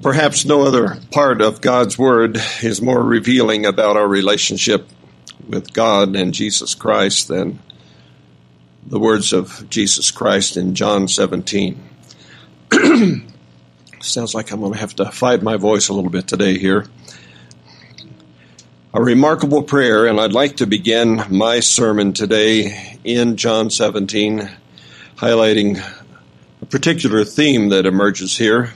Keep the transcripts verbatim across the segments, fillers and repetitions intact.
Perhaps no other part of God's Word is more revealing about our relationship with God and Jesus Christ than the words of Jesus Christ in John seventeen. Sounds like I'm going to have to fight my voice a little bit today here. A remarkable prayer, and I'd like to begin my sermon today in John seventeen, highlighting a particular theme that emerges here.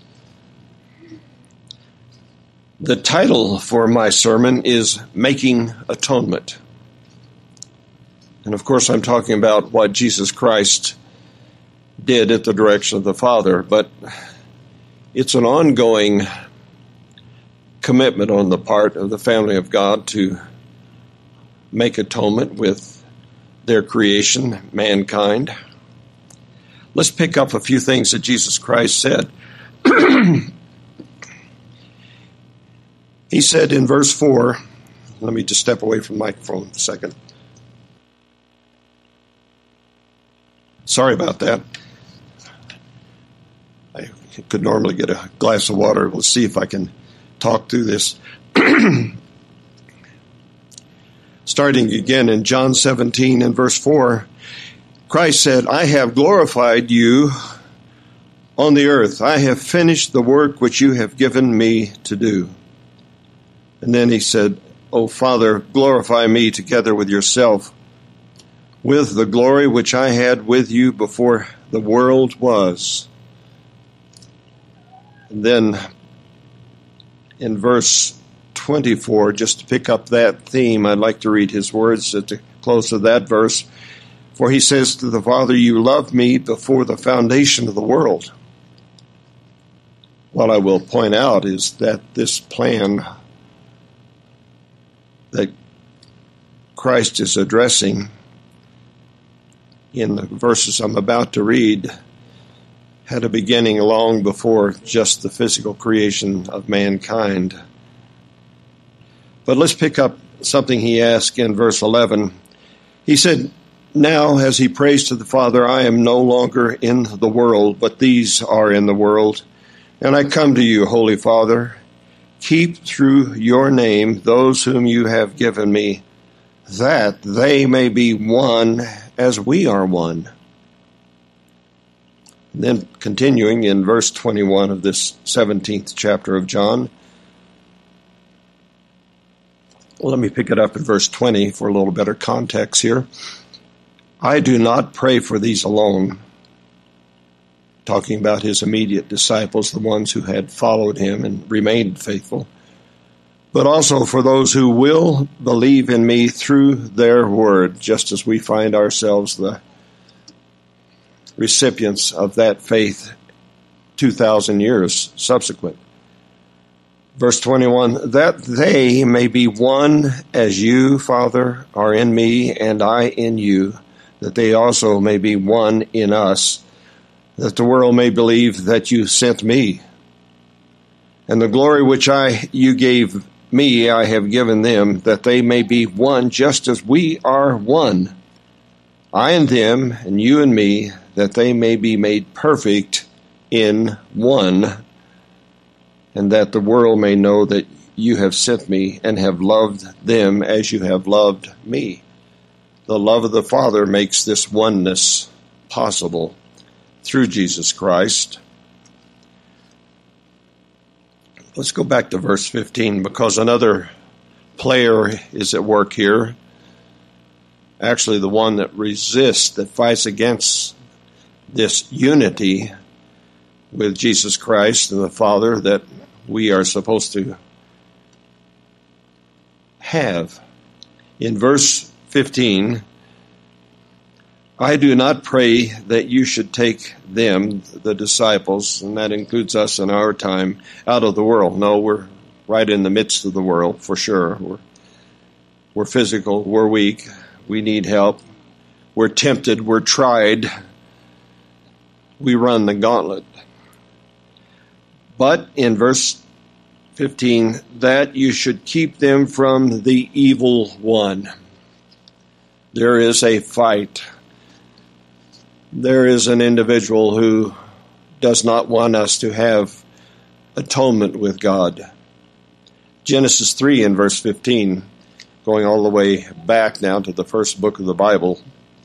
The title for my sermon is Making Atonement. And of course, I'm talking about what Jesus Christ did at the direction of the Father, but it's an ongoing commitment on the part of the family of God to make atonement with their creation, mankind. Let's pick up a few things that Jesus Christ said. He said in verse four, let me just step away from the microphone for a second. Sorry about that. I could normally get a glass of water. We'll see if I can talk through this. Starting again in John seventeen and verse four, Christ said, I have glorified you on the earth. I have finished the work which you have given me to do. And then he said, O Father, glorify me together with yourself, with the glory which I had with you before the world was. And then in verse twenty-four, just to pick up that theme, I'd like to read his words at the close of that verse. For he says to the Father, you loved me before the foundation of the world. What I will point out is that this plan that Christ is addressing in the verses I'm about to read had a beginning long before just the physical creation of mankind. But let's pick up something he asked in verse eleven. He said, now as he prays to the Father, I am no longer in the world, but these are in the world. And I come to you, Holy Father. Keep through your name those whom you have given me, that they may be one as we are one. And then continuing in verse twenty-one of this seventeenth chapter of John. Well, let me pick it up in verse twenty for a little better context here. I do not pray for these alone. Talking about his immediate disciples, the ones who had followed him and remained faithful, but also for those who will believe in me through their word, just as we find ourselves the recipients of that faith two thousand years subsequent. Verse twenty-one, that they may be one as you, Father, are in me and I in you, that they also may be one in us, that the world may believe that you sent me. And the glory which I you gave me, I have given them, that they may be one just as we are one. I and them, and you and me, that they may be made perfect in one, and that the world may know that you have sent me and have loved them as you have loved me. The love of the Father makes this oneness possible through Jesus Christ. Let's go back to verse fifteen, because another player is at work here. Actually, the one that resists, that fights against this unity with Jesus Christ and the Father that we are supposed to have. In verse fifteen, I do not pray that you should take them, the disciples, and that includes us in our time, out of the world. No, we're right in the midst of the world, for sure. We're, we're physical, we're weak, we need help, we're tempted, we're tried, we run the gauntlet. But in verse fifteen, that you should keep them from the evil one. There is a fight. There is an individual who does not want us to have atonement with God. Genesis three and verse fifteen, going all the way back now to the first book of the Bible,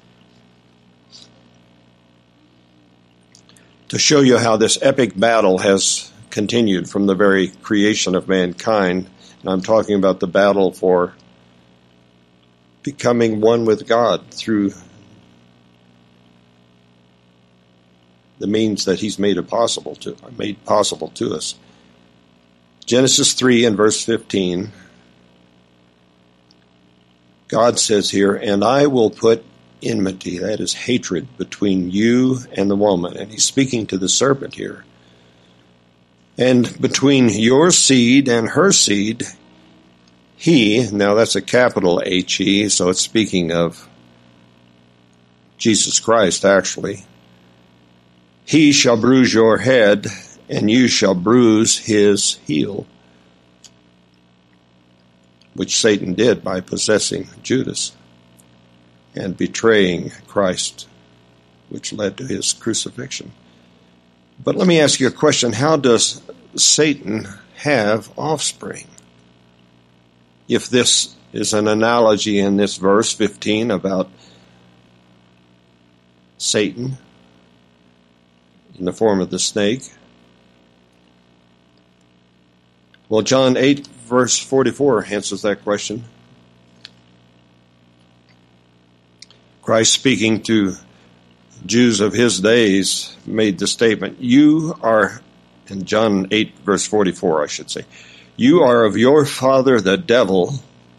to show you how this epic battle has continued from the very creation of mankind. And I'm talking about the battle for becoming one with God through the means that he's made it possible to made possible to us. Genesis three and verse fifteen, God says here, "And I will put enmity," that is hatred, "between you and the woman." And he's speaking to the serpent here. "And between your seed and her seed, he," now that's a capital H E, so it's speaking of Jesus Christ actually, "he shall bruise your head, and you shall bruise his heel," which Satan did by possessing Judas and betraying Christ, which led to his crucifixion. But let me ask you a question. How does Satan have offspring? If this is an analogy in this verse fifteen about Satan in the form of the snake, well, John eight, verse forty-four answers that question. Christ, speaking to Jews of his days, made the statement, "You are," in John eight, verse forty-four, I should say, "You are of your father the devil."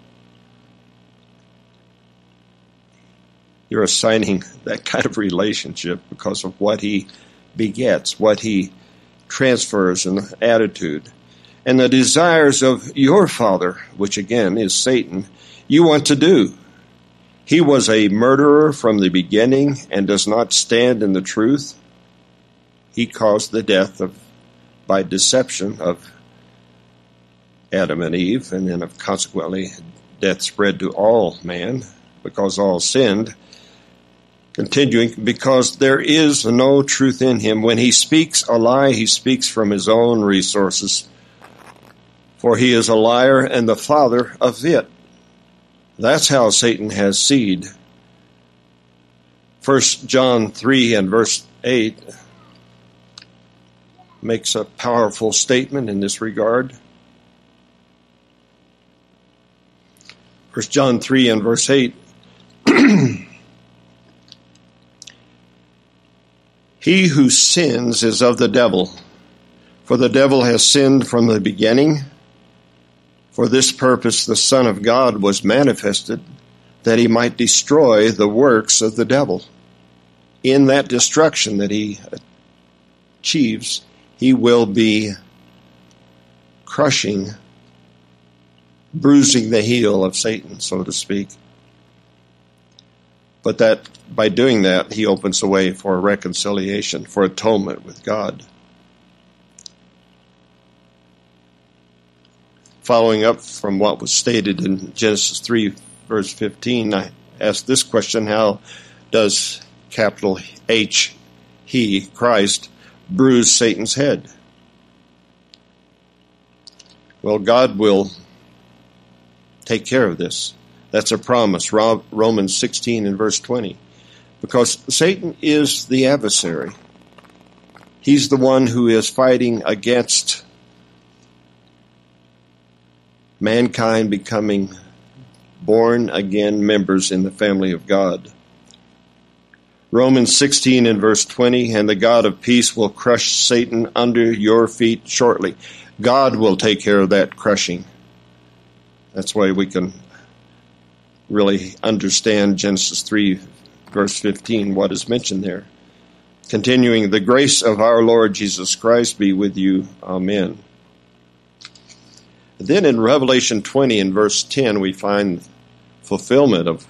You're assigning that kind of relationship because of what he begets, what he transfers in attitude. "And the desires of your father," which again is Satan, "you want to do. He was a murderer from the beginning and does not stand in the truth." He caused the death of, by deception of Adam and Eve, and then of consequently death spread to all man because all sinned. Continuing, "because there is no truth in him. When he speaks a lie, he speaks from his own resources, for he is a liar and the father of it." That's how Satan has seed. First John three and verse eight makes a powerful statement in this regard. First John three and verse eight, "He who sins is of the devil, for the devil has sinned from the beginning. For this purpose the Son of God was manifested, that he might destroy the works of the devil." In that destruction that he achieves, he will be crushing, bruising the heel of Satan, so to speak. But that by doing that, he opens the way for reconciliation, for atonement with God. Following up from what was stated in Genesis three, verse fifteen, I asked this question: how does capital H, he, Christ, bruise Satan's head? Well, God will take care of this. That's a promise. Romans sixteen and verse twenty. Because Satan is the adversary. He's the one who is fighting against mankind becoming born again members in the family of God. Romans sixteen and verse twenty, "And the God of peace will crush Satan under your feet shortly." God will take care of that crushing. That's why we can really understand Genesis three, verse fifteen, what is mentioned there. Continuing, "The grace of our Lord Jesus Christ be with you. Amen." Then in Revelation twenty and verse ten, we find fulfillment of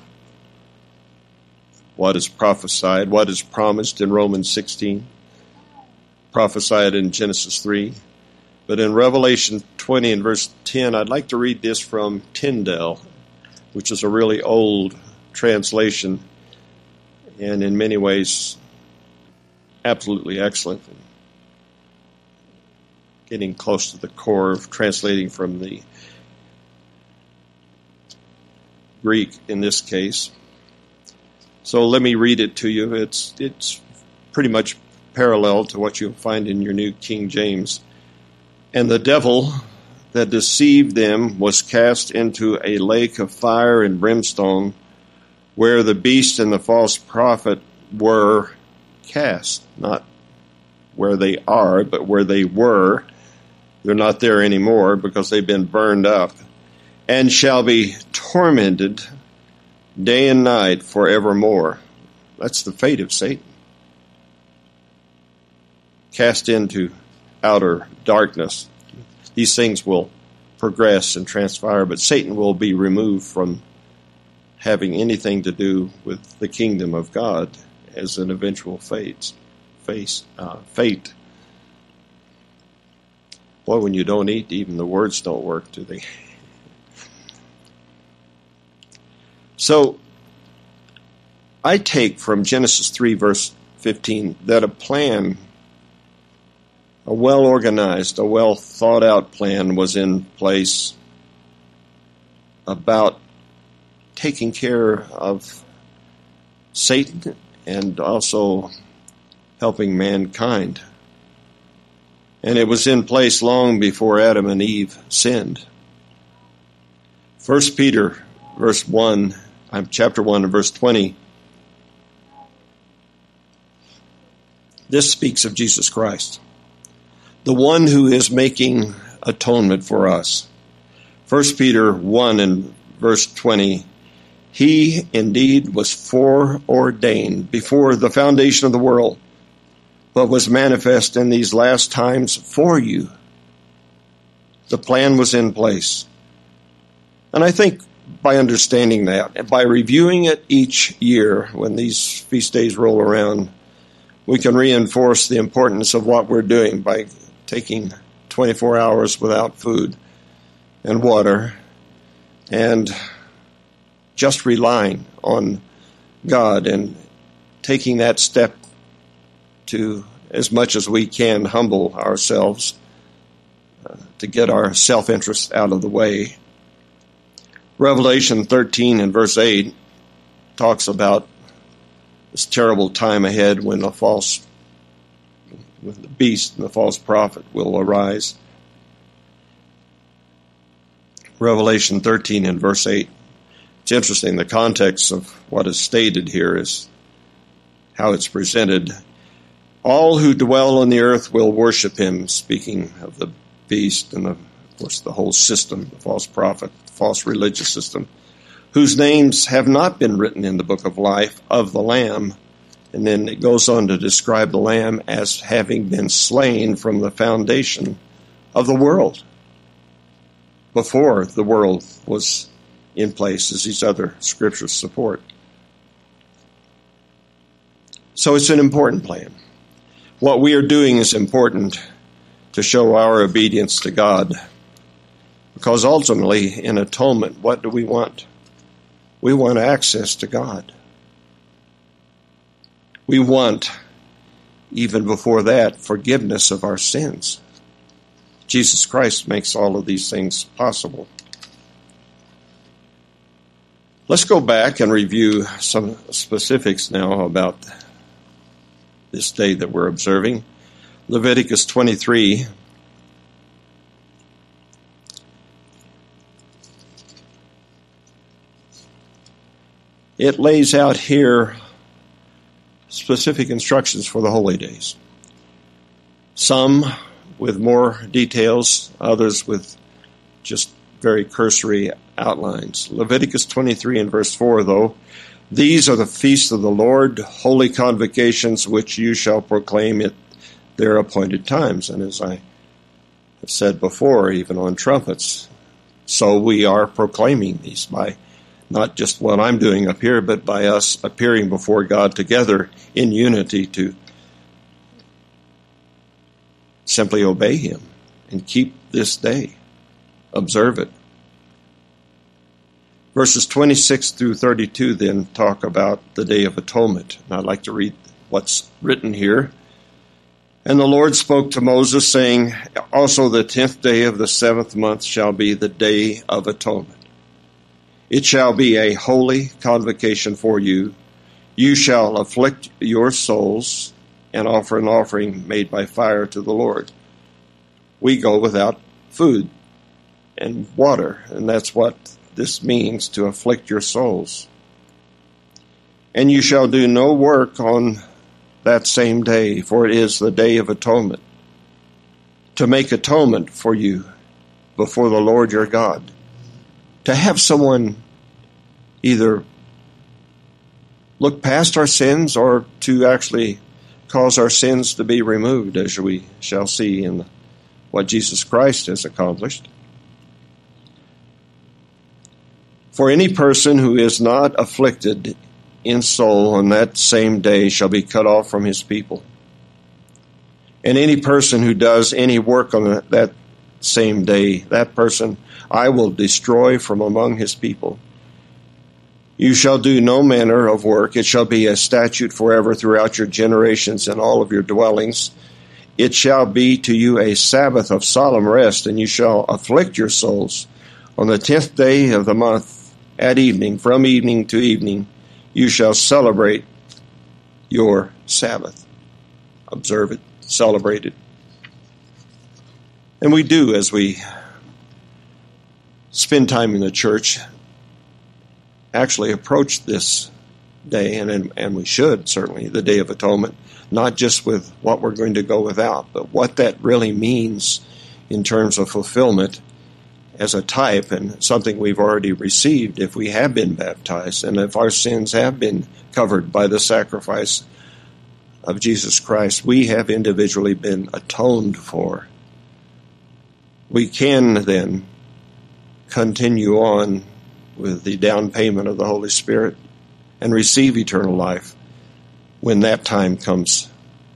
what is prophesied, what is promised in Romans sixteen, prophesied in Genesis three. But in Revelation twenty and verse ten, I'd like to read this from Tyndale, which is a really old translation and in many ways absolutely excellent. getting close to the core of translating from the Greek in this case. So let me read it to you. It's it's pretty much parallel to what you'll find in your New King James. And the devil that deceived them was cast into a lake of fire and brimstone, where the beast and the false prophet were cast. Not where they are, but where they were. They're not there anymore because they've been burned up. And shall be tormented day and night forevermore. That's the fate of Satan. Cast into outer darkness. These things will progress and transpire, but Satan will be removed from having anything to do with the kingdom of God as an eventual fate. Face, uh, fate. Boy, when you don't eat, even the words don't work, do they? So, I take from Genesis three, verse fifteen, that a plan, a well-organized, a well-thought-out plan was in place about taking care of Satan and also helping mankind. And it was in place long before Adam and Eve sinned. First Peter, verse one, chapter one, and verse twenty. This speaks of Jesus Christ, the one who is making atonement for us. First Peter one and verse twenty. He indeed was foreordained before the foundation of the world, but was manifest in these last times for you. The plan was in place. And I think by understanding that, and by reviewing it each year when these feast days roll around, we can reinforce the importance of what we're doing by taking twenty-four hours without food and water and just relying on God and taking that step to, as much as we can, humble ourselves uh, to get our self-interest out of the way. Revelation thirteen and verse eight talks about this terrible time ahead when the false, when the beast and the false prophet will arise. Revelation thirteen and verse eight. It's interesting, the context of what is stated here is how it's presented. All who dwell on the earth will worship him, speaking of the beast and, the, of course, the whole system, the false prophet, the false religious system, whose names have not been written in the book of life of the Lamb. And then it goes on to describe the Lamb as having been slain from the foundation of the world, before the world was in place, as these other scriptures support. So it's an important plan. What we are doing is important to show our obedience to God. Because ultimately, in atonement, what do we want? We want access to God. We want, even before that, forgiveness of our sins. Jesus Christ makes all of these things possible. Let's go back and review some specifics now about this day that we're observing. Leviticus twenty-three. It lays out here specific instructions for the holy days. Some with more details, others with just very cursory outlines. Leviticus twenty-three and verse four, though, these are the feasts of the Lord, holy convocations, which you shall proclaim at their appointed times. And as I have said before, even on trumpets, so we are proclaiming these by not just what I'm doing up here, but by us appearing before God together in unity to simply obey him and keep this day, observe it. Verses twenty-six through thirty-two then talk about the Day of Atonement. And I'd like to read what's written here. And the Lord spoke to Moses, saying, also the tenth day of the seventh month shall be the day of atonement. It shall be a holy convocation for you. You shall afflict your souls and offer an offering made by fire to the Lord. We go without food and water, and that's what this means, to afflict your souls. And you shall do no work on that same day, for it is the day of atonement, to make atonement for you before the Lord your God. To have someone either look past our sins or to actually cause our sins to be removed, as we shall see in what Jesus Christ has accomplished. For any person who is not afflicted in soul on that same day shall be cut off from his people. And any person who does any work on that same day, that person I will destroy from among his people. You shall do no manner of work. It shall be a statute forever throughout your generations in all of your dwellings. It shall be to you a Sabbath of solemn rest, and you shall afflict your souls. On the tenth day of the month at evening, from evening to evening, you shall celebrate your Sabbath. Observe it, celebrate it. And we do, as we spend time in the church, actually approach this day, and, and we should, certainly, the Day of Atonement, not just with what we're going to go without, but what that really means in terms of fulfillment as a type and something we've already received if we have been baptized and if our sins have been covered by the sacrifice of Jesus Christ. We have individually been atoned for. We can then continue on with the down payment of the Holy Spirit and receive eternal life when that time comes.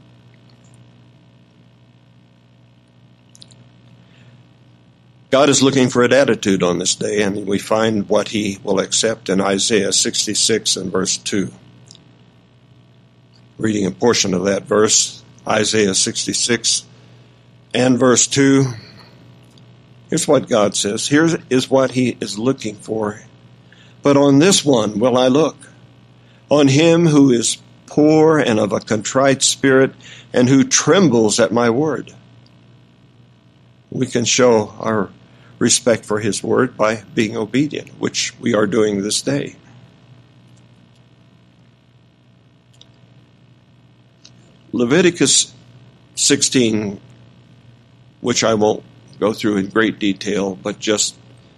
God is looking for an attitude on this day, and we find what he will accept in Isaiah sixty-six and verse two. Reading a portion of that verse, Isaiah sixty-six and verse two. Here's what God says. Here is what he is looking for. But on this one will I look, on him who is poor and of a contrite spirit, and who trembles at my word. We can show our respect for his word by being obedient, which we are doing this day. Leviticus sixteen, which I won't go through in great detail, but just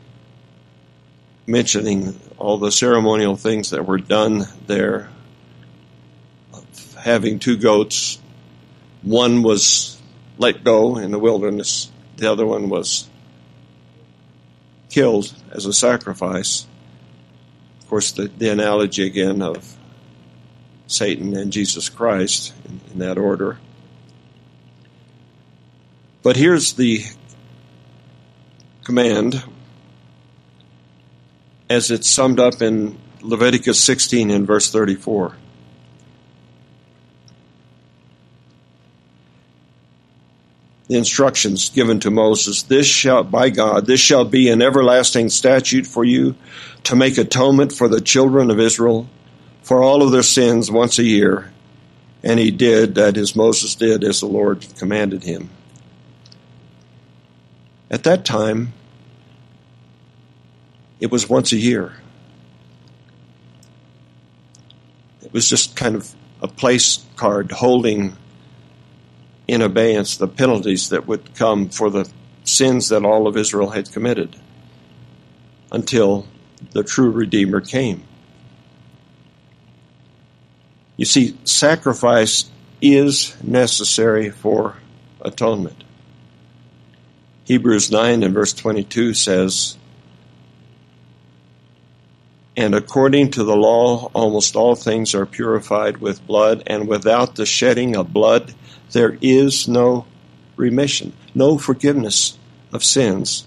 mentioning all the ceremonial things that were done there, having two goats. One was let go in the wilderness. The other one was killed as a sacrifice. Of course, the, the analogy again of Satan and Jesus Christ in, in that order. But here's the command as it's summed up in Leviticus sixteen in verse thirty-four. The instructions given to Moses, this shall, by God, this shall be an everlasting statute for you to make atonement for the children of Israel for all of their sins once a year. And he did, that is, Moses did as the Lord commanded him. At that time, it was once a year. It was just kind of a place card holding in abeyance the penalties that would come for the sins that all of Israel had committed until the true Redeemer came. You see, sacrifice is necessary for atonement. Hebrews nine and verse twenty-two says, and according to the law, almost all things are purified with blood, and without the shedding of blood, there is no remission, no forgiveness of sins.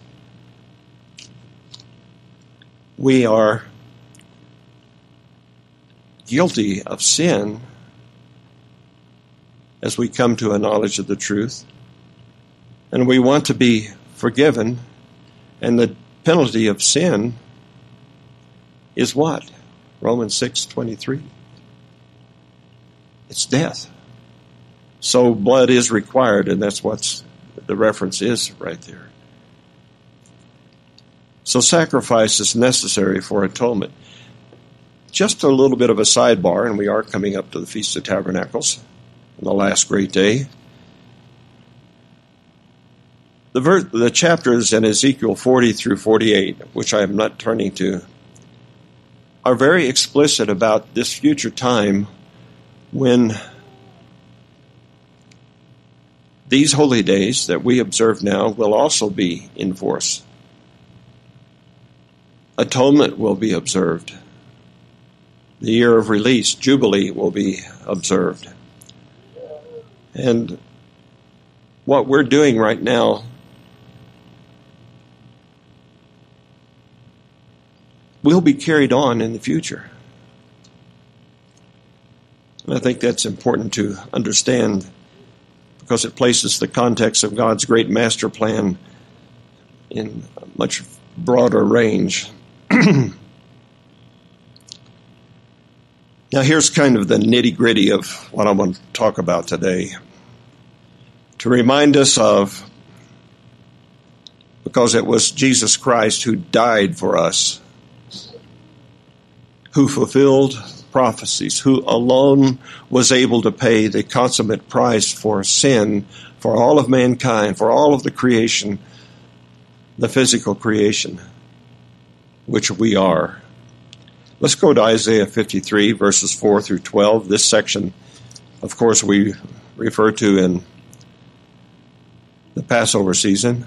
We are guilty of sin as we come to a knowledge of the truth. And we want to be forgiven. And the penalty of sin is what? Romans six twenty-three. It's death. So blood is required, and that's what the reference is right there. So sacrifice is necessary for atonement. Just a little bit of a sidebar, and we are coming up to the Feast of Tabernacles, on the last great day. The, ver- the chapters in Ezekiel forty through forty-eight, which I am not turning to, are very explicit about this future time when these holy days that we observe now will also be in force. Atonement will be observed. The year of release, Jubilee, will be observed. And what we're doing right now will be carried on in the future. And I think that's important to understand because it places the context of God's great master plan in a much broader range. Now here's kind of the nitty-gritty of what I want to talk about today. To remind us of, because it was Jesus Christ who died for us, who fulfilled prophecies, who alone was able to pay the consummate price for sin, for all of mankind, for all of the creation, the physical creation, which we are. Let's go to Isaiah fifty-three, verses four through twelve. This section, of course, we refer to in the Passover season.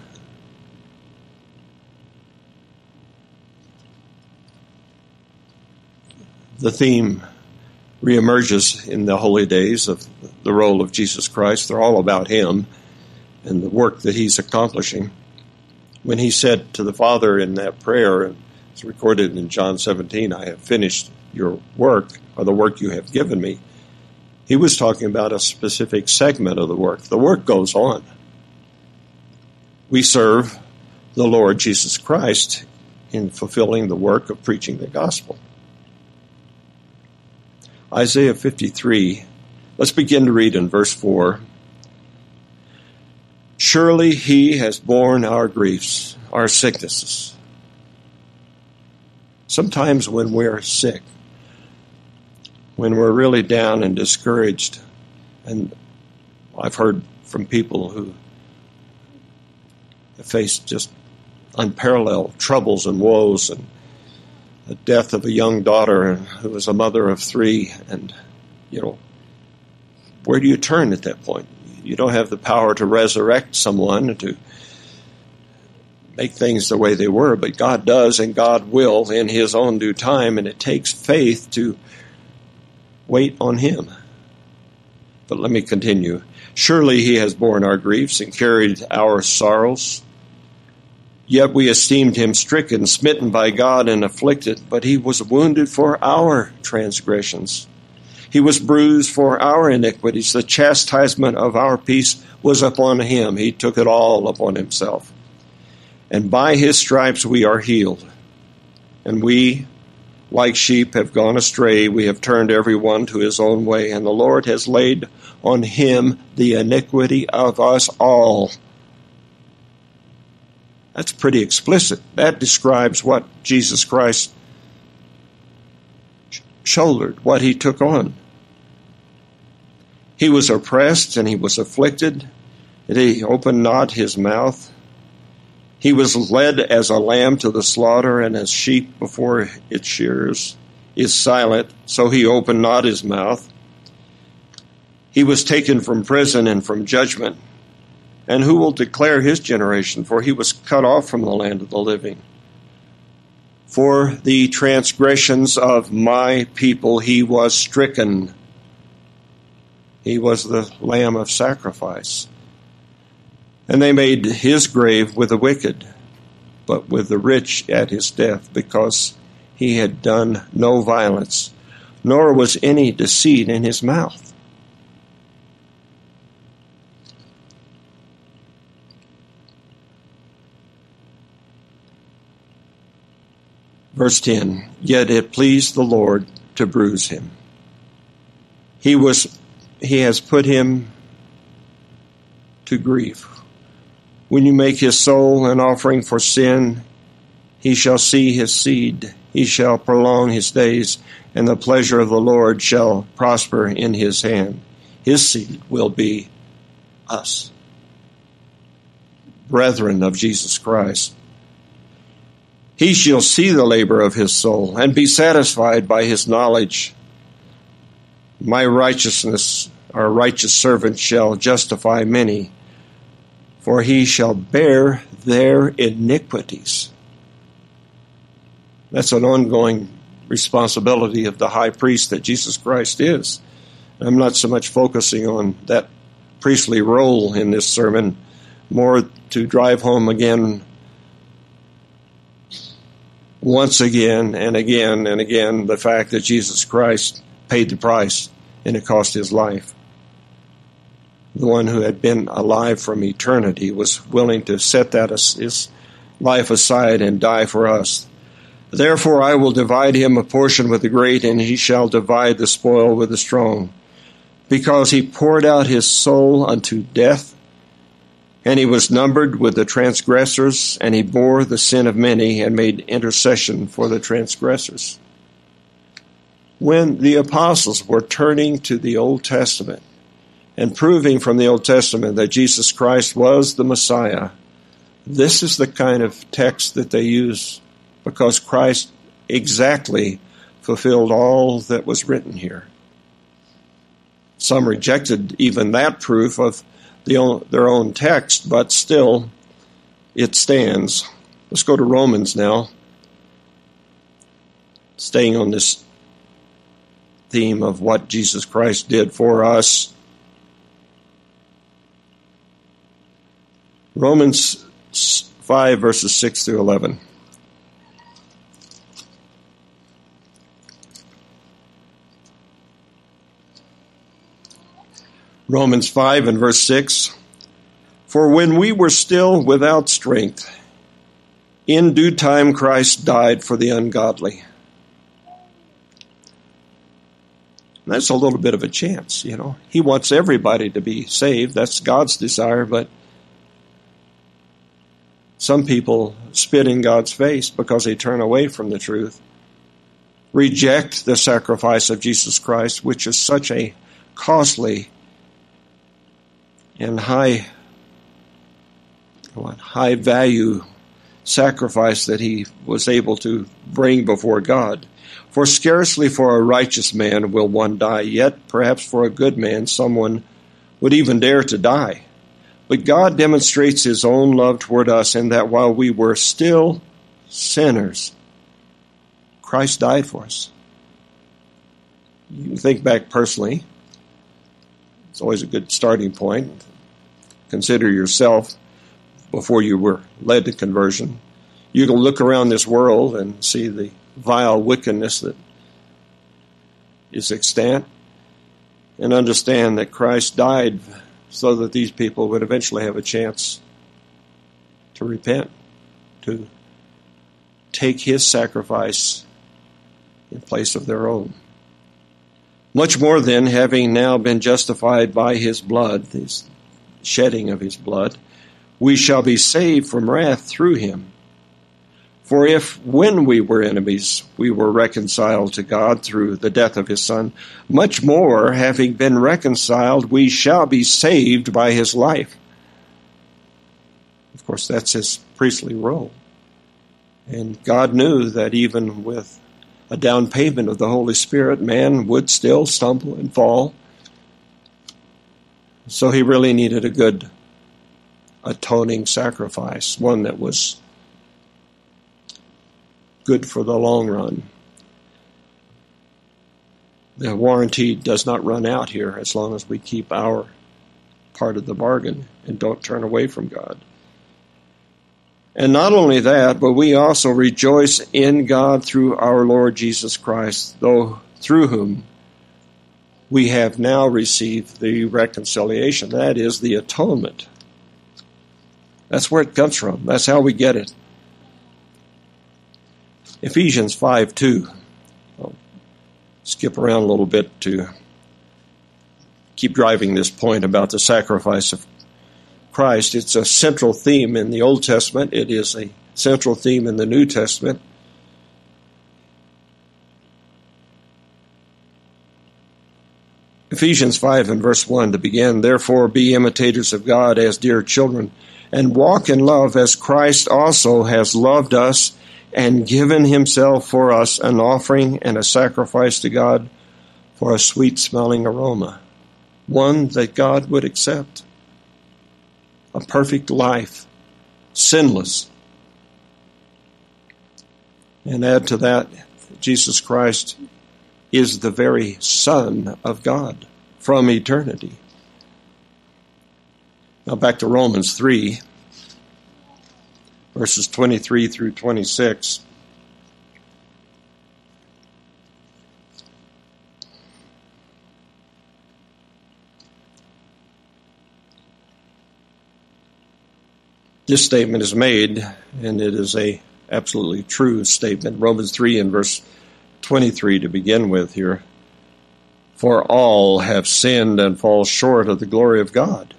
The theme reemerges in the holy days of the role of Jesus Christ. They're all about him and the work that he's accomplishing. When he said to the Father in that prayer, it's recorded in John seventeen, I have finished your work, or the work you have given me. He was talking about a specific segment of the work. The work goes on. We serve the Lord Jesus Christ in fulfilling the work of preaching the gospel. Isaiah fifty-three, let's begin to read in verse four. Surely he has borne our griefs, our sicknesses. Sometimes when we're sick, when we're really down and discouraged, and I've heard from people who have faced just unparalleled troubles and woes, and the death of a young daughter who was a mother of three, and, you know, where do you turn at that point? You don't have the power to resurrect someone, to make things the way they were, but God does, and God will in his own due time, and it takes faith to wait on him. But let me continue. Surely he has borne our griefs and carried our sorrows. Yet we esteemed him stricken, smitten by God, and afflicted, but he was wounded for our transgressions. He was bruised for our iniquities. The chastisement of our peace was upon him. He took it all upon himself. And by his stripes we are healed. And we, like sheep, have gone astray. We have turned every one to his own way, and the Lord has laid on him the iniquity of us all. That's pretty explicit. That describes what Jesus Christ shouldered, what he took on. He was oppressed and he was afflicted, and he opened not his mouth. He was led as a lamb to the slaughter, and as sheep before its shearers is silent, so he opened not his mouth. He was taken from prison and from judgment. And who will declare his generation? For he was cut off from the land of the living. For the transgressions of my people he was stricken. He was the lamb of sacrifice. And they made his grave with the wicked, but with the rich at his death, because he had done no violence, nor was any deceit in his mouth. Verse ten, yet it pleased the Lord to bruise him. He was, he has put him to grief. When you make his soul an offering for sin, he shall see his seed. He shall prolong his days, and the pleasure of the Lord shall prosper in his hand. His seed will be us, brethren of Jesus Christ. He shall see the labor of his soul and be satisfied by his knowledge. My righteousness, our righteous servant, shall justify many, for he shall bear their iniquities. That's an ongoing responsibility of the high priest that Jesus Christ is. I'm not so much focusing on that priestly role in this sermon, more to drive home again, once again and again and again, the fact that Jesus Christ paid the price and it cost his life. The one who had been alive from eternity was willing to set that as his life aside and die for us. Therefore I will divide him a portion with the great, and he shall divide the spoil with the strong. Because he poured out his soul unto death, and he was numbered with the transgressors, and he bore the sin of many, and made intercession for the transgressors. When the apostles were turning to the Old Testament, and proving from the Old Testament that Jesus Christ was the Messiah, this is the kind of text that they use, because Christ exactly fulfilled all that was written here. Some rejected even that proof of the own, their own text, but still it stands. Let's go to Romans now, staying on this theme of what Jesus Christ did for us. Romans five, verses six through eleven. Romans five and verse six. For when we were still without strength, in due time Christ died for the ungodly. That's a little bit of a chance, you know. He wants everybody to be saved. That's God's desire, but some people spit in God's face because they turn away from the truth, reject the sacrifice of Jesus Christ, which is such a costly and high, what, high value sacrifice that he was able to bring before God. For scarcely for a righteous man will one die, yet perhaps for a good man someone would even dare to die. But God demonstrates his own love toward us in that while we were still sinners, Christ died for us. You can think back personally. It's always a good starting point. Consider yourself before you were led to conversion. You can look around this world and see the vile wickedness that is extant and understand that Christ died so that these people would eventually have a chance to repent, to take his sacrifice in place of their own. Much more then, having now been justified by his blood, his shedding of his blood, we shall be saved from wrath through him. For if, when we were enemies, we were reconciled to God through the death of his Son, much more, having been reconciled, we shall be saved by his life. Of course, that's his priestly role. And God knew that even with a down payment of the Holy Spirit, man would still stumble and fall. So he really needed a good atoning sacrifice, one that was good for the long run. The warranty does not run out here as long as we keep our part of the bargain and don't turn away from God. And not only that, but we also rejoice in God through our Lord Jesus Christ, though through whom we have now received the reconciliation. That is the atonement. That's where it comes from. That's how we get it. Ephesians five two. I'll skip around a little bit to keep driving this point about the sacrifice of Christ. It's a central theme in the Old Testament. It is a central theme in the New Testament. Ephesians five and verse one to begin, "Therefore be imitators of God as dear children, and walk in love as Christ also has loved us and given himself for us, an offering and a sacrifice to God for a sweet-smelling aroma," one that God would accept. A perfect life, sinless. And add to that, Jesus Christ is the very Son of God from eternity. Now back to Romans three, verses twenty-three through twenty-six. This statement is made, and it is a absolutely true statement. Romans three and verse twenty-three to begin with here. "For all have sinned and fall short of the glory of God,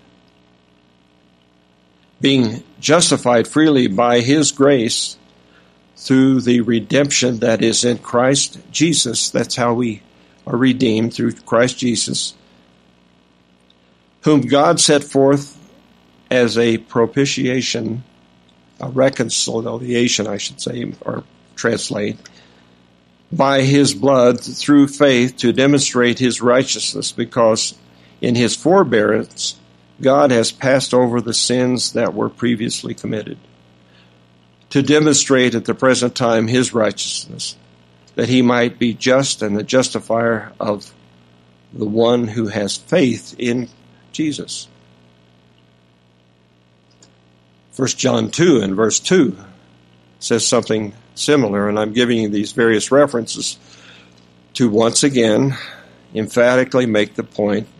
being justified freely by his grace through the redemption that is in Christ Jesus." That's how we are redeemed, through Christ Jesus, "whom God set forth as a propitiation," a reconciliation, I should say, or translate, "by his blood through faith to demonstrate his righteousness, because in his forbearance God has passed over the sins that were previously committed, to demonstrate at the present time his righteousness, that he might be just and the justifier of the one who has faith in Jesus." First John two and verse two says something similar, and I'm giving you these various references to once again emphatically make the point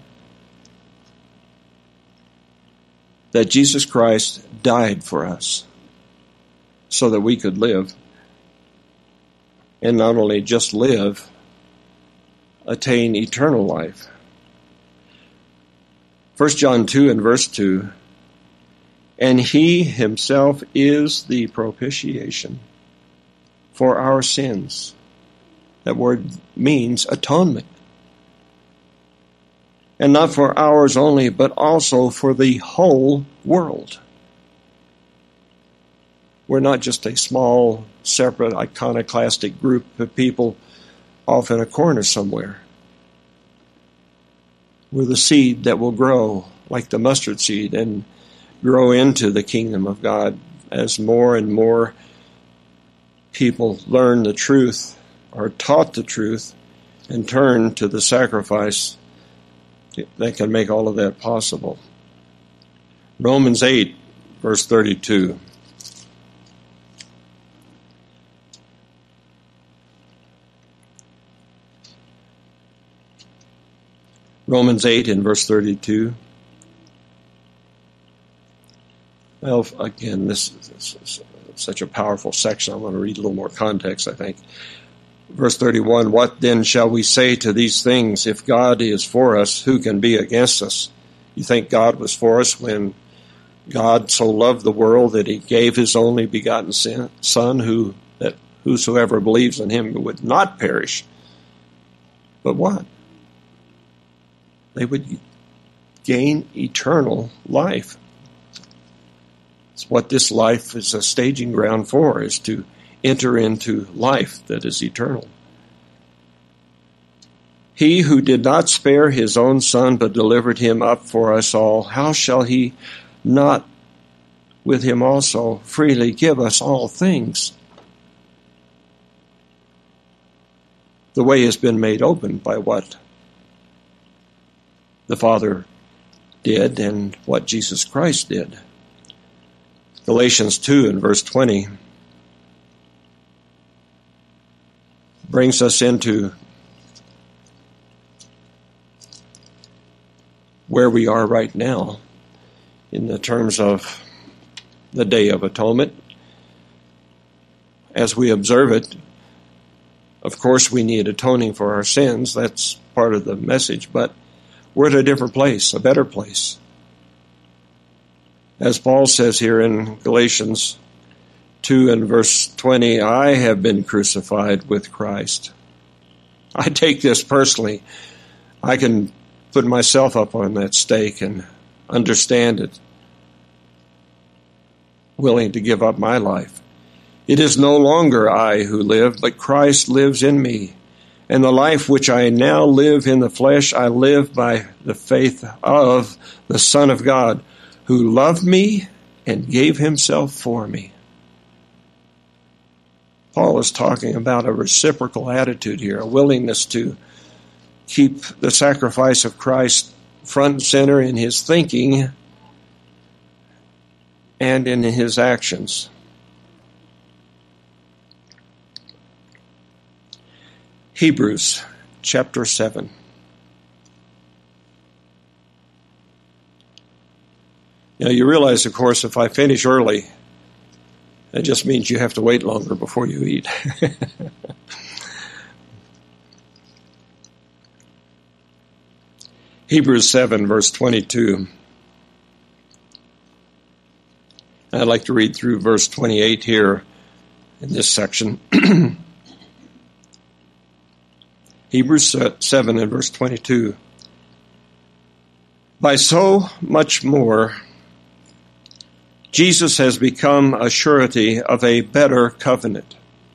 that Jesus Christ died for us so that we could live, and not only just live, attain eternal life. First John two and verse two, "And he himself is the propitiation for our sins." That word means atonement. "And not for ours only, but also for the whole world." We're not just a small, separate, iconoclastic group of people off in a corner somewhere. We're the seed that will grow like the mustard seed and grow into the kingdom of God as more and more people learn the truth, are taught the truth, and turn to the sacrifice that can make all of that possible. Romans eight, verse thirty-two. Romans eight and verse thirty-two. Well, again, this is such a powerful section. I'm going to read a little more context, I think. Verse thirty-one, "What then shall we say to these things? If God is for us, who can be against us?" You think God was for us when God so loved the world that he gave his only begotten Son, who that whosoever believes in him would not perish, but what? They would gain eternal life. It's what this life is a staging ground for, is to enter into life that is eternal. "He who did not spare his own Son, but delivered him up for us all, how shall he not with him also freely give us all things?" The way has been made open by what the Father did and what Jesus Christ did. Galatians two and verse twenty brings us into where we are right now in the terms of the Day of Atonement. As we observe it, Of course, we need atoning for our sins. That's part of the message. But we're at a different place, a better place. As Paul says here in Galatians two and verse twenty, I have been crucified with Christ. I take this personally. I can put myself up on that stake and understand it, willing to give up my life. It is no longer I who live, but Christ lives in me. And the life which I now live in the flesh, I live by the faith of the Son of God, who loved me and gave himself for me. Paul is talking about a reciprocal attitude here, a willingness to keep the sacrifice of Christ front and center in his thinking and in his actions. Hebrews chapter seven. Now you realize, of course, if I finish early, that just means you have to wait longer before you eat. Hebrews seven, verse twenty-two. I'd like to read through verse twenty-eight here in this section. Hebrews seven and verse twenty-two. By so much more, Jesus has become a surety of a better covenant.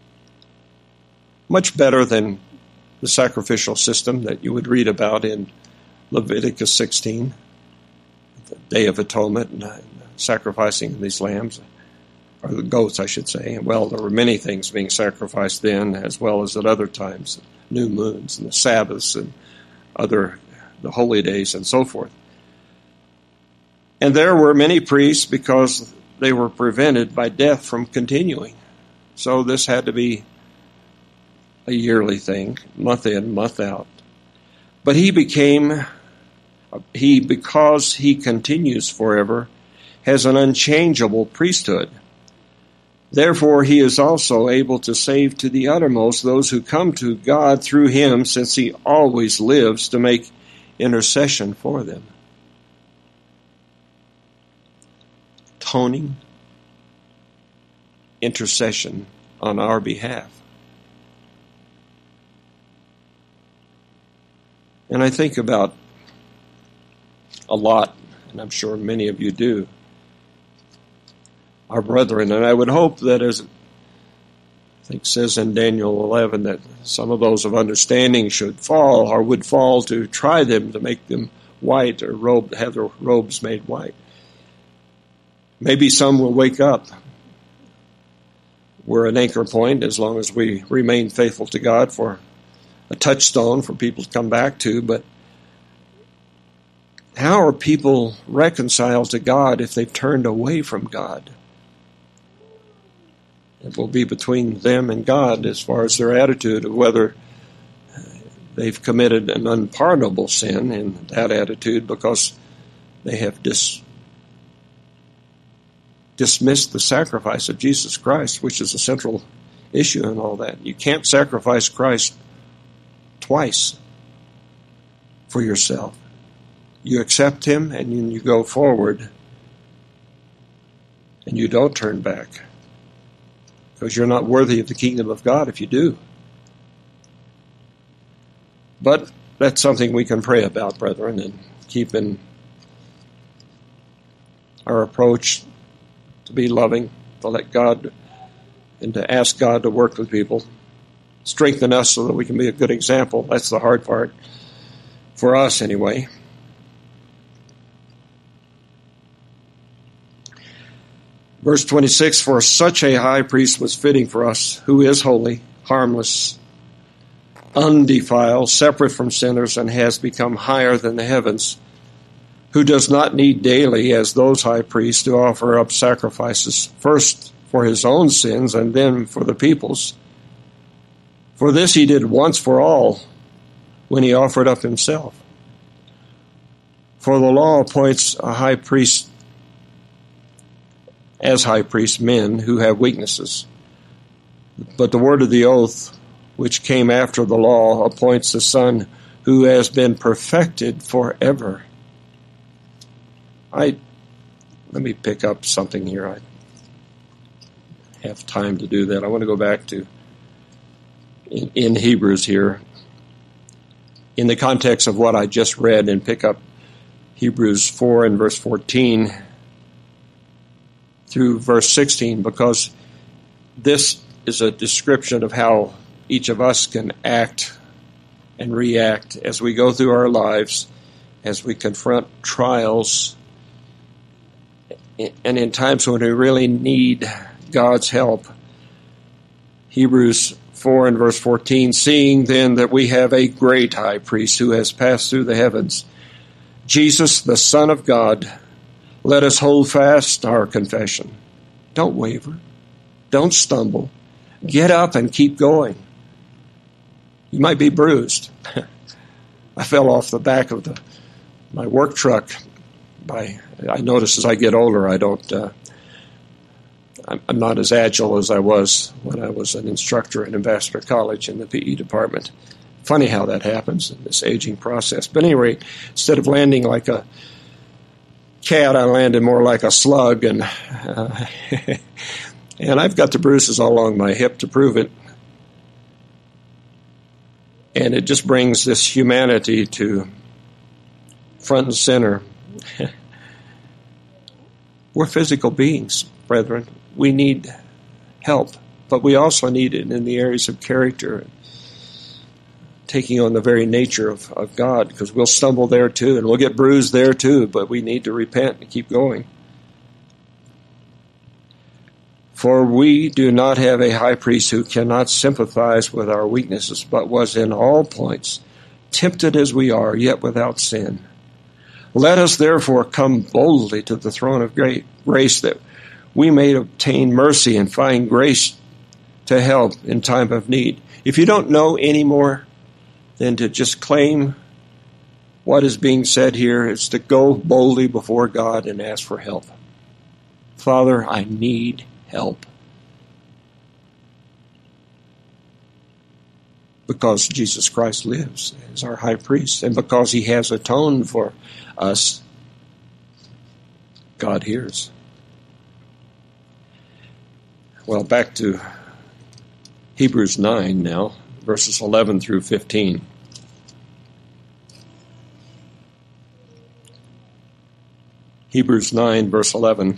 Much better than the sacrificial system that you would read about in Leviticus sixteen, the Day of Atonement, and sacrificing these lambs, or the goats, I should say. Well, there were many things being sacrificed then, as well as at other times, new moons and the Sabbaths and other, the holy days and so forth. And there were many priests because they were prevented by death from continuing. So this had to be a yearly thing, month in, month out. But he became, he, because he continues forever, has an unchangeable priesthood. Therefore, he is also able to save to the uttermost those who come to God through him, since he always lives to make intercession for them. Atoning, intercession on our behalf. And I think about a lot, and I'm sure many of you do, our brethren, and I would hope that, as I think it says in Daniel eleven, that some of those of understanding should fall, or would fall to try them to make them white, or robe, have their robes made white. Maybe some will wake up. We're an anchor point as long as we remain faithful to God, for a touchstone for people to come back to. But how are people reconciled to God if they've turned away from God? It will be between them and God as far as their attitude of whether they've committed an unpardonable sin in that attitude because they have dis, dismissed the sacrifice of Jesus Christ, which is a central issue in all that. You can't sacrifice Christ twice for yourself. You accept him and then you go forward and you don't turn back, because you're not worthy of the kingdom of God if you do. But that's something we can pray about, brethren, and keep in our approach to be loving, to let God, and to ask God to work with people, strengthen us so that we can be a good example. That's the hard part, for us anyway. Verse twenty-six, for such a high priest was fitting for us, who is holy, harmless, undefiled, separate from sinners, and has become higher than the heavens, who does not need daily, as those high priests, to offer up sacrifices, first for his own sins and then for the people's. For this he did once for all, when he offered up himself. For the law appoints a high priest, as high priests, men who have weaknesses. But the word of the oath which came after the law, appoints the Son who has been perfected forever. I let me pick up something here. I have time to do that. I want to go back to in, in Hebrews here, in the context of what I just read, and pick up Hebrews four and verse fourteen through verse sixteen, because this is a description of how each of us can act and react as we go through our lives, as we confront trials, and in times when we really need God's help. Hebrews four and verse fourteen, seeing then that we have a great high priest who has passed through the heavens, Jesus, the Son of God, let us hold fast our confession. Don't waver. Don't stumble. Get up and keep going. You might be bruised. I fell off the back of the my work truck. By I notice as I get older, I don't. Uh, I'm, I'm not as agile as I was when I was an instructor at Ambassador College in the P E department. Funny how that happens in this aging process. But anyway, instead of landing like a cat, I landed more like a slug, and uh, and I've got the bruises all along my hip to prove it. And it just brings this humanity to front and center. We're physical beings, brethren. We need help, but we also need it in the areas of character, taking on the very nature of, of God, because we'll stumble there too, and we'll get bruised there too, but we need to repent and keep going. For we do not have a high priest who cannot sympathize with our weaknesses, but was in all points tempted as we are, yet without sin. Let us therefore come boldly to the throne of grace, that we may obtain mercy and find grace to help in time of need. If you don't know any more than to just claim what is being said here, it's to go boldly before God and ask for help. Father, I need help. Because Jesus Christ lives as our high priest, and because he has atoned for us, God hears. Well, back to Hebrews nine now, verses eleven through fifteen. Hebrews nine, verse eleven.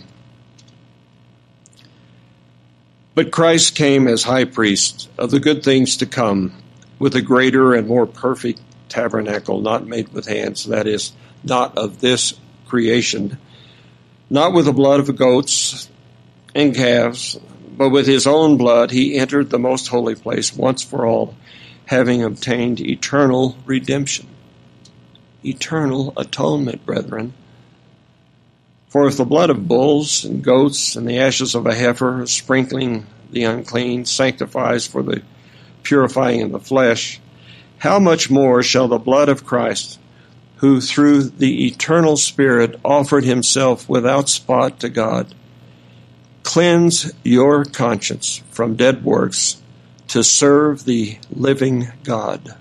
But Christ came as high priest of the good things to come, with a greater and more perfect tabernacle, not made with hands, that is, not of this creation, not with the blood of goats and calves, but with his own blood he entered the most holy place once for all, having obtained eternal redemption. Eternal atonement, brethren. For if the blood of bulls and goats and the ashes of a heifer, sprinkling the unclean, sanctifies for the purifying of the flesh, how much more shall the blood of Christ, who through the eternal Spirit offered himself without spot to God, cleanse your conscience from dead works to serve the living God.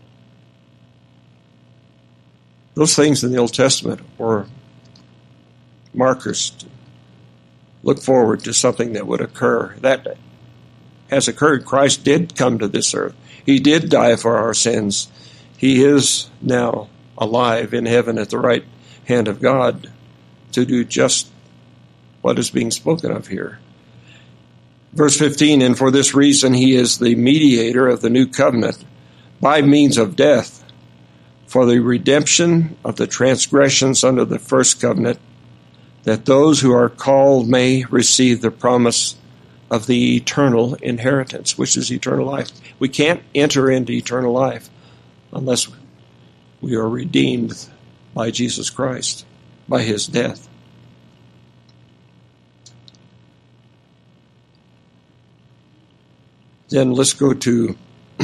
Those things in the Old Testament were markers to look forward to something that would occur. That has occurred. Christ did come to this earth. He did die for our sins. He is now alive in heaven at the right hand of God to do just what is being spoken of here. Verse fifteen, and for this reason he is the mediator of the new covenant by means of death, for the redemption of the transgressions under the first covenant, that those who are called may receive the promise of the eternal inheritance, which is eternal life. We can't enter into eternal life unless we are redeemed by Jesus Christ, by his death. Then let's go to,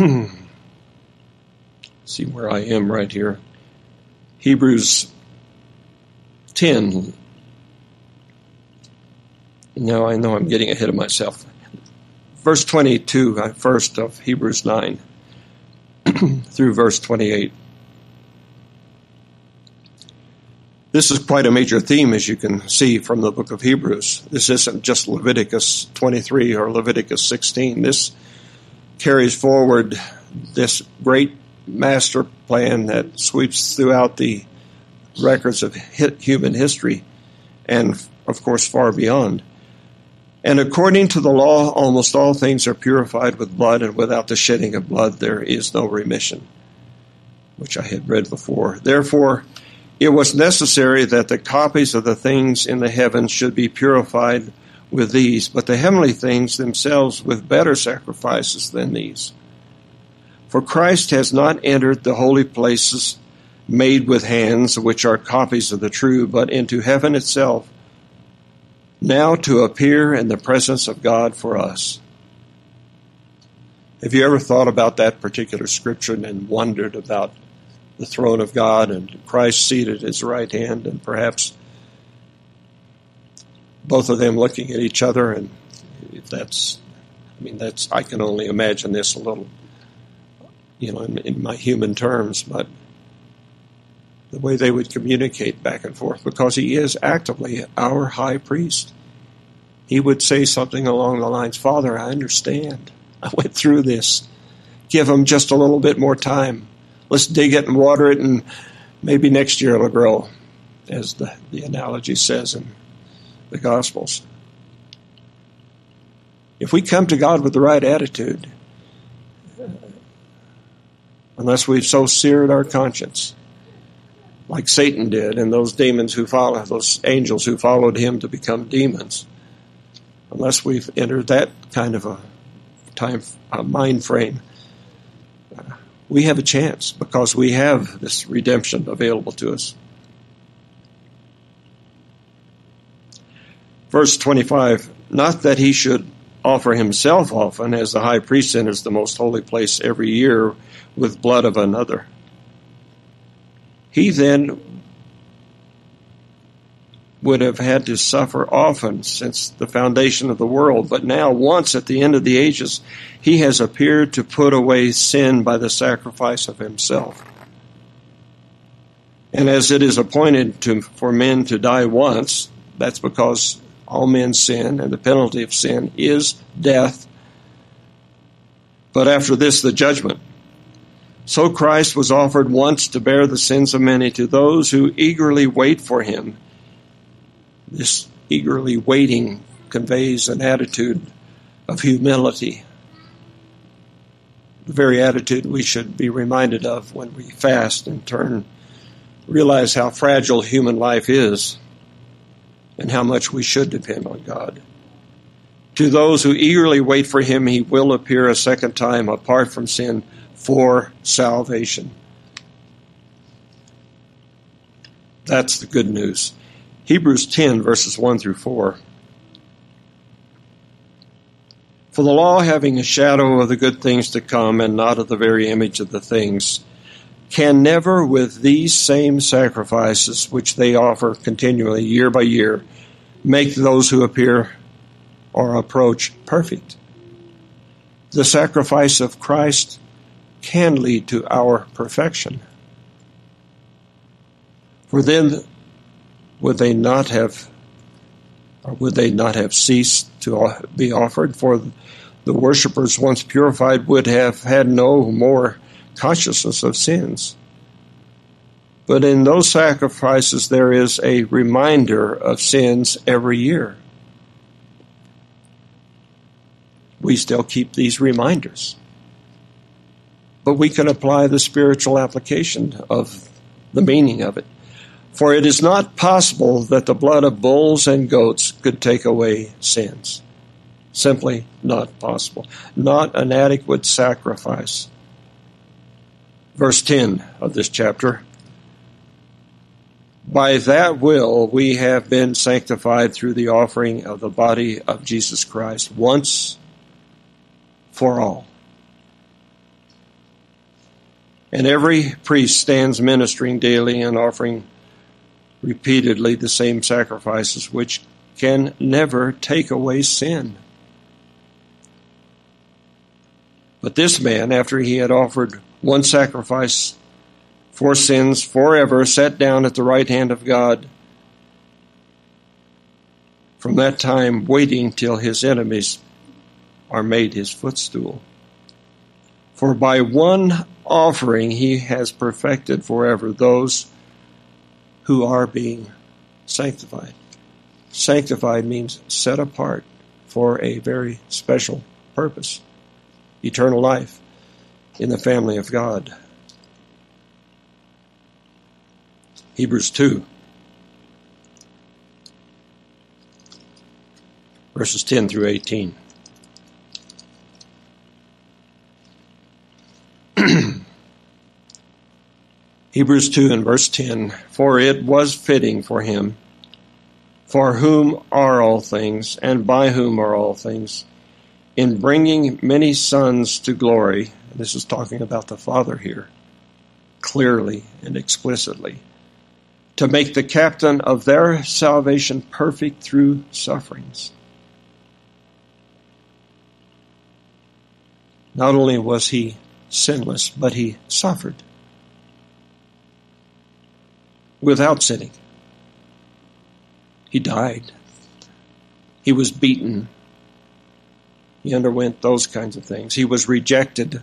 see where I am right here, Hebrews ten. Now I know I'm getting ahead of myself. verse twenty-two, uh, first of Hebrews nine, through verse twenty-eight. This is quite a major theme, as you can see from the book of Hebrews. This isn't just Leviticus twenty-three or Leviticus sixteen. This carries forward this great master plan that sweeps throughout the records of human history and, of course, far beyond. And according to the law, almost all things are purified with blood, and without the shedding of blood there is no remission, which I had read before. Therefore, it was necessary that the copies of the things in the heavens should be purified with these, but the heavenly things themselves with better sacrifices than these. For Christ has not entered the holy places made with hands, which are copies of the true, but into heaven itself, now to appear in the presence of God for us. Have you ever thought about that particular scripture and wondered about the throne of God and Christ seated at his right hand, and perhaps both of them looking at each other? And if that's, I mean, that's, I can only imagine this a little, you know, in, in my human terms, but the way they would communicate back and forth, because he is actively our high priest. He would say something along the lines, Father, I understand. I went through this. Give him just a little bit more time. Let's dig it and water it, and maybe next year it'll grow, as the, the analogy says in the Gospels. If we come to God with the right attitude, unless we've so seared our conscience, like Satan did, and those demons who follow, those angels who followed him to become demons, unless we've entered that kind of a time, a mind frame, we have a chance, because we have this redemption available to us. Verse twenty-five, not that he should offer himself often, as the high priest enters the most holy place every year with blood of another. He then would have had to suffer often since the foundation of the world, but now, once at the end of the ages, he has appeared to put away sin by the sacrifice of himself. And as it is appointed to, for men to die once, that's because all men sin, and the penalty of sin is death. But after this, the judgment. So Christ was offered once to bear the sins of many. To those who eagerly wait for him, this eagerly waiting conveys an attitude of humility, the very attitude we should be reminded of when we fast and turn, realize how fragile human life is and how much we should depend on God. To those who eagerly wait for him, he will appear a second time apart from sin for salvation. That's the good news. Hebrews ten, verses one through four. For the law, having a shadow of the good things to come and not of the very image of the things, can never with these same sacrifices which they offer continually year by year make those who appear or approach perfect. The sacrifice of Christ can lead to our perfection. For then would they not have, or would they not have ceased to be offered? For the worshippers, once purified, would have had no more consciousness of sins. But in those sacrifices there is a reminder of sins every year. We still keep these reminders. But we can apply the spiritual application of the meaning of it. For it is not possible that the blood of bulls and goats could take away sins. Simply not possible. Not an adequate sacrifice. Verse ten of this chapter. By that will we have been sanctified through the offering of the body of Jesus Christ once for all. And every priest stands ministering daily and offering repeatedly the same sacrifices, which can never take away sin. But this man, after he had offered one sacrifice for sins forever, sat down at the right hand of God, from that time waiting till his enemies are made his footstool. For by one offering he has perfected forever those who are being sanctified. Sanctified means set apart for a very special purpose. Eternal life in the family of God. Hebrews two, verses ten through eighteen. Hebrews two and verse ten, for it was fitting for him, for whom are all things, and by whom are all things, in bringing many sons to glory, this is talking about the Father here, clearly and explicitly, to make the captain of their salvation perfect through sufferings. Not only was he sinless, but he suffered without sinning. He died. He was beaten. He underwent those kinds of things. He was rejected.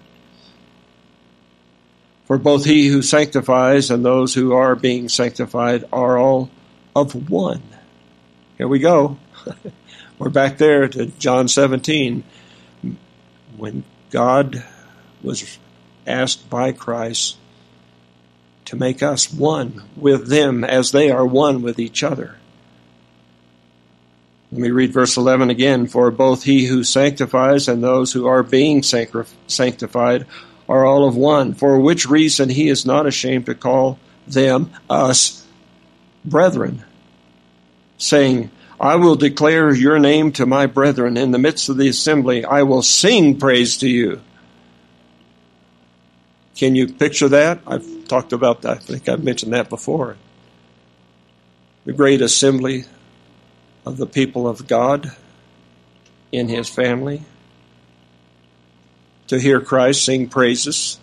For both he who sanctifies and those who are being sanctified are all of one. Here we go. We're back there to John seventeen. When God was asked by Christ to make us one with them as they are one with each other. Let me read verse eleven again. For both he who sanctifies and those who are being sanctified are all of one, for which reason he is not ashamed to call them, us, brethren, saying, I will declare your name to my brethren. In the midst of the assembly, I will sing praise to you. Can you picture that? I've talked about that. I think I've mentioned that before. The great assembly of the people of God in his family, to hear Christ sing praises.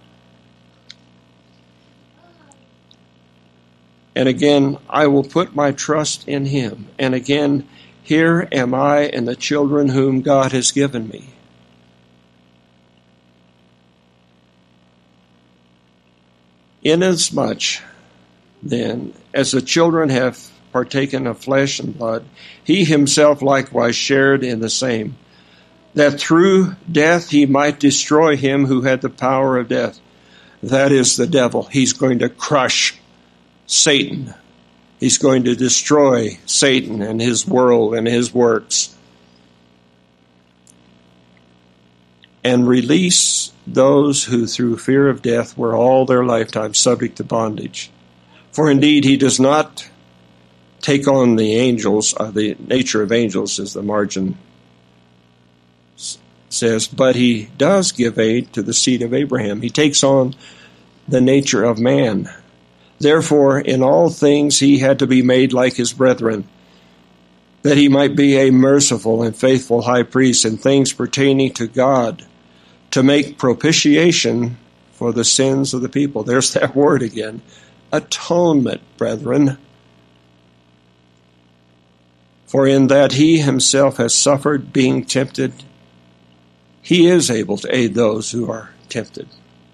And again, I will put my trust in him. And again, here am I and the children whom God has given me. Inasmuch, then, as the children have partaken of flesh and blood, he himself likewise shared in the same, that through death he might destroy him who had the power of death. That is the devil. He's going to crush Satan. He's going to destroy Satan and his world and his works. And release those who through fear of death were all their lifetime subject to bondage. For indeed he does not take on the angels, uh, the nature of angels, as the margin says, but he does give aid to the seed of Abraham. He takes on the nature of man. Therefore, in all things he had to be made like his brethren, that he might be a merciful and faithful high priest in things pertaining to God, to make propitiation for the sins of the people. There's that word again. Atonement, brethren. For in that he himself has suffered being tempted, he is able to aid those who are tempted.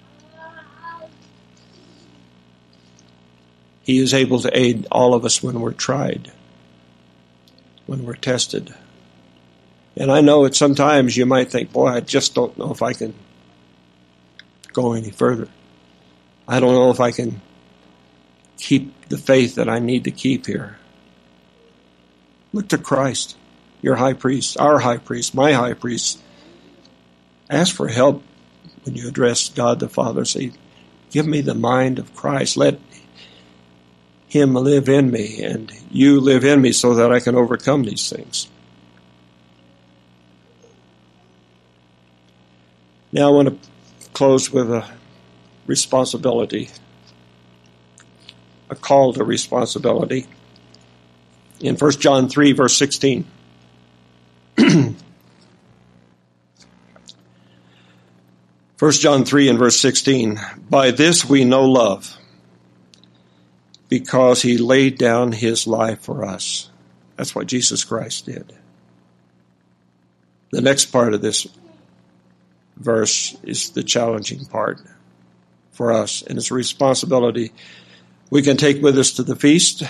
He is able to aid all of us when we're tried, when we're tested. And I know that sometimes you might think, boy, I just don't know if I can go any further. I don't know if I can keep the faith that I need to keep here. Look to Christ, your high priest, our high priest, my high priest. Ask for help when you address God the Father. Say, give me the mind of Christ. Let him live in me and you live in me so that I can overcome these things. Now I want to close with a responsibility, a call to responsibility. In First John three, verse sixteen. First John three and verse sixteen, by this we know love, because he laid down his life for us. That's what Jesus Christ did. The next part of this verse is the challenging part for us, and it's a responsibility we can take with us to the feast,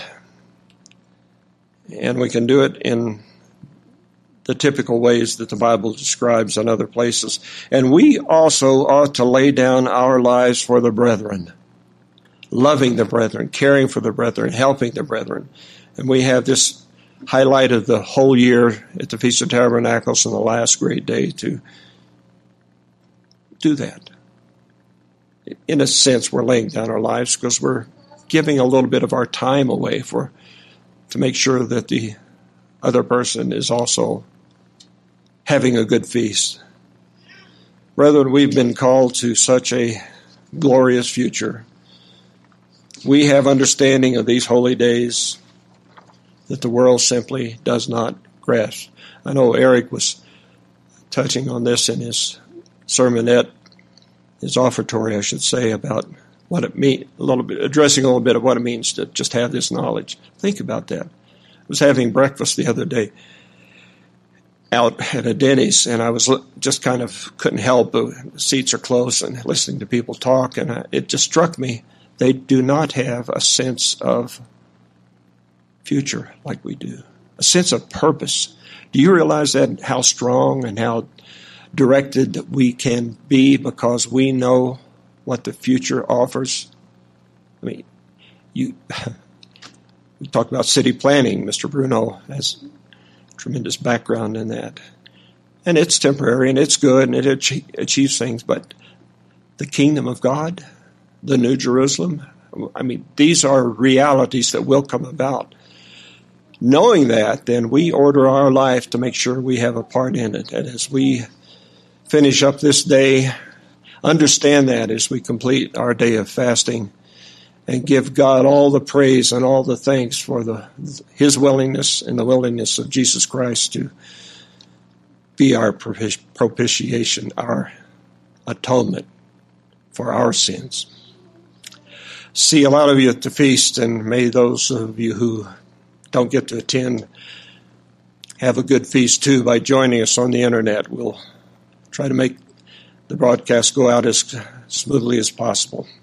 and we can do it in the typical ways that the Bible describes in other places. And we also ought to lay down our lives for the brethren, loving the brethren, caring for the brethren, helping the brethren. And we have this highlighted the whole year at the Feast of Tabernacles on the last great day to do that. In a sense, we're laying down our lives because we're giving a little bit of our time away for to make sure that the other person is also having a good feast. Brethren, we've been called to such a glorious future. We have understanding of these holy days that the world simply does not grasp. I know Eric was touching on this in his sermonette, his offertory, I should say, about what it means, a little bit, addressing a little bit of what it means to just have this knowledge. Think about that. I was having breakfast the other day out at a Denny's, and I was just kind of couldn't help, the seats are close, and listening to people talk, and I, it just struck me, they do not have a sense of future like we do, a sense of purpose. Do you realize that, how strong and how directed we can be because we know what the future offers? I mean, you we talked about city planning. Mister Bruno has tremendous background in that. And it's temporary and it's good and it ach- achieves things, but the kingdom of God, the New Jerusalem, I mean, these are realities that will come about. Knowing that, then we order our life to make sure we have a part in it. And as we finish up this day, understand that as we complete our day of fasting, and give God all the praise and all the thanks for the His willingness and the willingness of Jesus Christ to be our propitiation, our atonement for our sins. See a lot of you at the feast, and may those of you who don't get to attend have a good feast too by joining us on the internet. We'll try to make the broadcast go out as smoothly as possible.